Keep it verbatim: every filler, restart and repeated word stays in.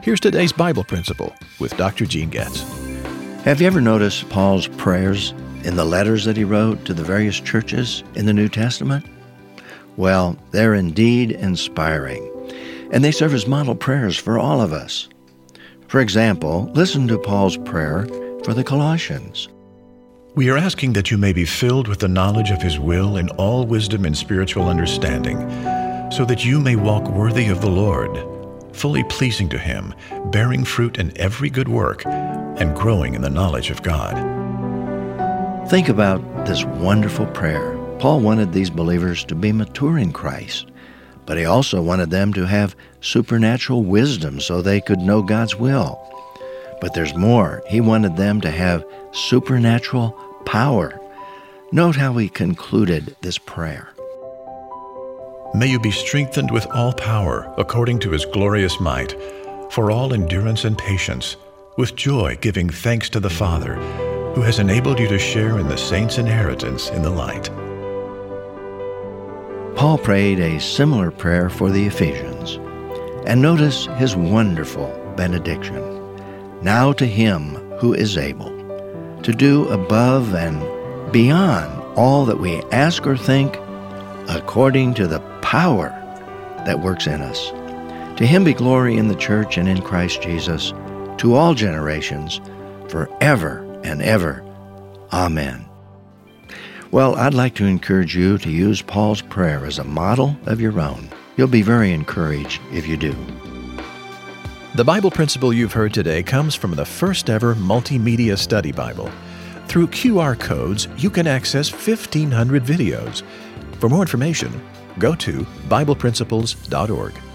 Here's today's Bible Principle with Doctor Gene Getz. Have you ever noticed Paul's prayers in the letters that he wrote to the various churches in the New Testament? Well, they're indeed inspiring, and they serve as model prayers for all of us. For example, listen to Paul's prayer for the Colossians. We are asking that you may be filled with the knowledge of His will in all wisdom and spiritual understanding, so that you may walk worthy of the Lord, fully pleasing to Him, bearing fruit in every good work, and growing in the knowledge of God. Think about this wonderful prayer. Paul wanted these believers to be mature in Christ, but he also wanted them to have supernatural wisdom so they could know God's will. But there's more. He wanted them to have supernatural power. Note how he concluded this prayer. May you be strengthened with all power, according to His glorious might, for all endurance and patience, with joy giving thanks to the Father, who has enabled you to share in the saints' inheritance in the light. Paul prayed a similar prayer for the Ephesians. And notice his wonderful benediction. Now to Him who is able to do above and beyond all that we ask or think, according to the power that works in us. To Him be glory in the church and in Christ Jesus, to all generations, forever and ever. Amen. Well, I'd like to encourage you to use Paul's prayer as a model of your own. You'll be very encouraged if you do. The Bible principle you've heard today comes from the first ever multimedia study Bible. Through Q R codes, you can access fifteen hundred videos. For more information, go to Bible Principles dot org.